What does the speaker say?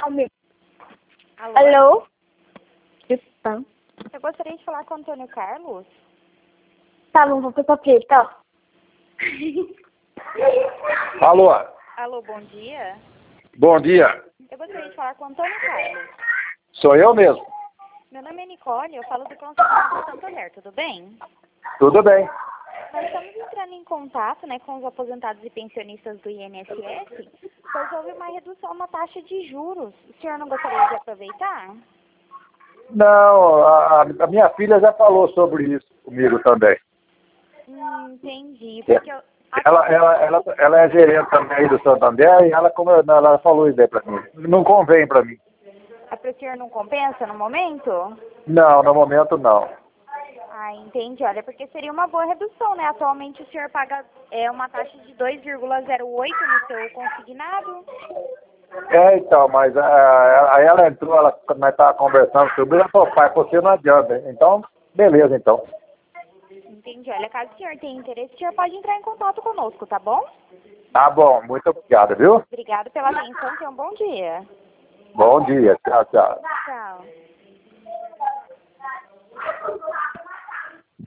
Alô? Alô? Eu gostaria de falar com o Antônio Carlos. Tá bom, vou pegar preta, ó. Alô, Alô, bom dia. bom dia. Eu gostaria de falar com o Antônio Carlos. Sou eu mesmo. Meu nome é Nicole, eu falo do Conselho de Santander, tudo bem? Tudo bem. Nós estamos entrando em contato, né, com os aposentados e pensionistas do INSS, pois houve uma redução na taxa de juros. O senhor não gostaria de aproveitar? Não, a minha filha já falou sobre isso comigo também. Entendi. Porque eu... Ela é gerente também do Santander e ela falou isso aí pra mim. Não convém pra mim. Para o senhor não compensa no momento? Não, no momento não. Ah, entendi. Olha, porque seria uma boa redução, né? Atualmente o senhor paga uma taxa de 2,08 no seu consignado. Então, mas aí ela entrou, nós estávamos conversando sobre ela falou, pai, você não adianta. Então, beleza, então. Entendi. Olha, caso o senhor tenha interesse, o senhor pode entrar em contato conosco, tá bom? Tá bom, muito obrigado, viu? Obrigado pela atenção. Tenha um bom dia. Bom dia, tchau, tchau. Tchau.